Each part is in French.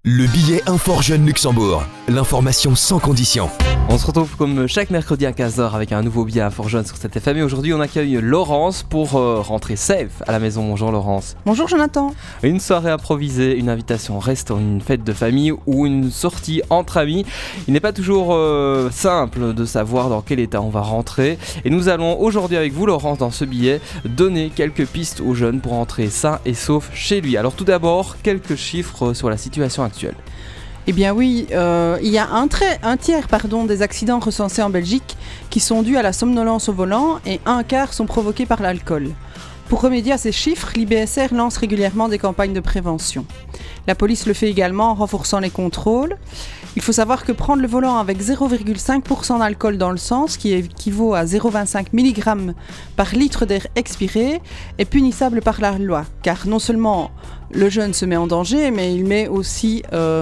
Le billet Infor Jeune Luxembourg. L'information sans condition. On se retrouve comme chaque mercredi à 15h avec un nouveau billet Infor Jeune sur cette FM. Et aujourd'hui, on accueille Laurence pour rentrer safe à la maison. Bonjour Laurence. Bonjour Jonathan. Une soirée improvisée, une invitation au resto, une fête de famille ou une sortie entre amis. Il n'est pas toujours simple de savoir dans quel état on va rentrer. Et nous allons aujourd'hui avec vous, Laurence, dans ce billet, donner quelques pistes aux jeunes pour rentrer sain et sauf chez lui. Alors tout d'abord, quelques chiffres sur la situation actuelle. Eh bien oui, il y a un tiers des accidents recensés en Belgique qui sont dus à la somnolence au volant et un quart sont provoqués par l'alcool. Pour remédier à ces chiffres, l'IBSR lance régulièrement des campagnes de prévention. La police le fait également en renforçant les contrôles. Il faut savoir que prendre le volant avec 0,5% d'alcool dans le sang, ce qui équivaut à 0,25 mg par litre d'air expiré, est punissable par la loi. Car non seulement le jeune se met en danger, mais il met aussi...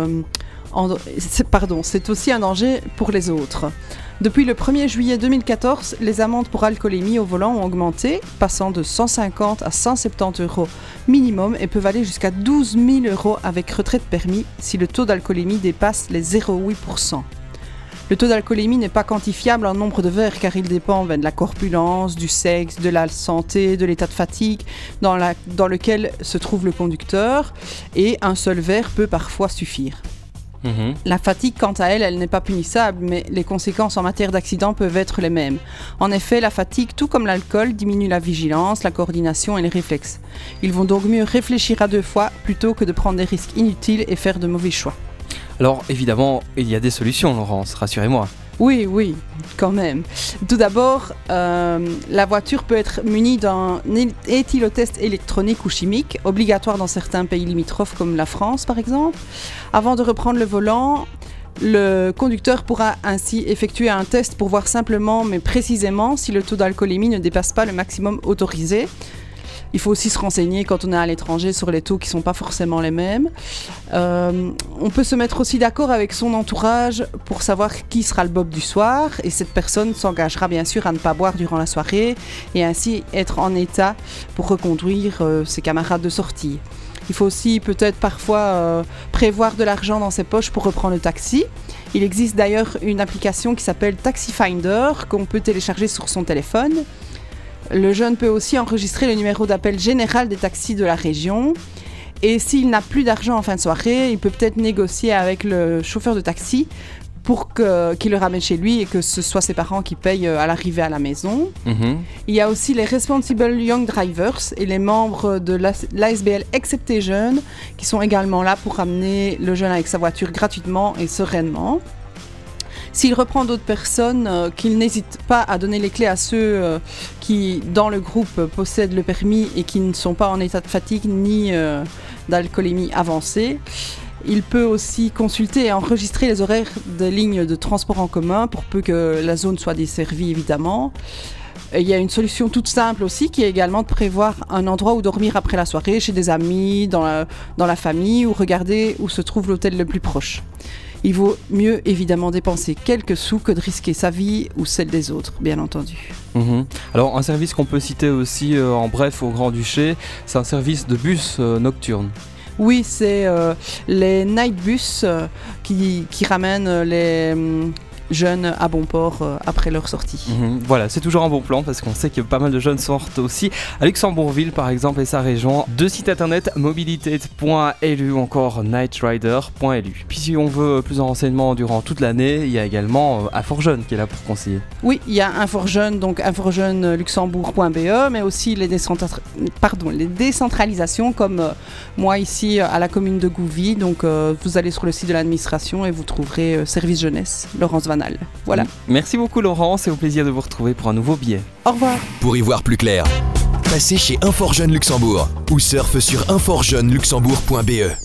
c'est aussi un danger pour les autres. Depuis le 1er juillet 2014, les amendes pour alcoolémie au volant ont augmenté, passant de 150 à 170 € minimum et peuvent aller jusqu'à 12 000 € avec retrait de permis si le taux d'alcoolémie dépasse les 0,8%. Le taux d'alcoolémie n'est pas quantifiable en nombre de verres car il dépend de la corpulence, du sexe, de la santé, de l'état de fatigue dans lequel se trouve le conducteur et un seul verre peut parfois suffire. La fatigue, quant à elle, elle n'est pas punissable, mais les conséquences en matière d'accident peuvent être les mêmes. En effet, la fatigue, tout comme l'alcool, diminue la vigilance, la coordination et les réflexes. Ils vont donc mieux réfléchir à deux fois plutôt que de prendre des risques inutiles et faire de mauvais choix. Alors, évidemment, il y a des solutions, Laurence, rassurez-moi. Oui, quand même. Tout d'abord, la voiture peut être munie d'un éthylotest électronique ou chimique, obligatoire dans certains pays limitrophes comme la France par exemple. Avant de reprendre le volant, le conducteur pourra ainsi effectuer un test pour voir simplement mais précisément si le taux d'alcoolémie ne dépasse pas le maximum autorisé. Il faut aussi se renseigner quand on est à l'étranger sur les taux qui ne sont pas forcément les mêmes. On peut se mettre aussi d'accord avec son entourage pour savoir qui sera le bob du soir et cette personne s'engagera bien sûr à ne pas boire durant la soirée et ainsi être en état pour reconduire ses camarades de sortie. Il faut aussi peut-être parfois prévoir de l'argent dans ses poches pour reprendre le taxi. Il existe d'ailleurs une application qui s'appelle Taxi Finder qu'on peut télécharger sur son téléphone. Le jeune peut aussi enregistrer le numéro d'appel général des taxis de la région. Et s'il n'a plus d'argent en fin de soirée, il peut peut-être négocier avec le chauffeur de taxi pour qu'il le ramène chez lui et que ce soit ses parents qui payent à l'arrivée à la maison. Il y a aussi les Responsible Young Drivers et les membres de l'ASBL Excepté Jeunes qui sont également là pour ramener le jeune avec sa voiture gratuitement et sereinement. S'il reprend d'autres personnes, qu'il n'hésite pas à donner les clés à ceux qui, dans le groupe, possèdent le permis et qui ne sont pas en état de fatigue ni d'alcoolémie avancée. Il peut aussi consulter et enregistrer les horaires des lignes de transport en commun pour peu que la zone soit desservie, évidemment. Il y a une solution toute simple aussi qui est également de prévoir un endroit où dormir après la soirée, chez des amis, dans la famille ou regarder où se trouve l'hôtel le plus proche. Il vaut mieux évidemment dépenser quelques sous que de risquer sa vie ou celle des autres, bien entendu. Alors un service qu'on peut citer aussi en bref au Grand-Duché, c'est un service de bus nocturne. Oui, c'est les night bus qui ramènent les jeunes à bon port après leur sortie. Voilà, c'est toujours un bon plan parce qu'on sait que pas mal de jeunes sortent aussi à Luxembourgville par exemple et sa région. Deux sites internet, mobilité.lu ou encore nightrider.lu. Puis si on veut plus de renseignements durant toute l'année, il y a également Infor Jeune qui est là pour conseiller. Oui, il y a Infor Jeune, donc inforjeuneluxembourg.be, mais aussi les décentralisations comme moi ici à la commune de Gouvy. Donc vous allez sur le site de l'administration et vous trouverez service jeunesse, Laurence Vanal. Voilà. Merci beaucoup Laurence et au plaisir de vous retrouver pour un nouveau billet. Au revoir. Pour y voir plus clair, passez chez Infor Jeune Luxembourg ou surfe sur inforjeuneluxembourg.be.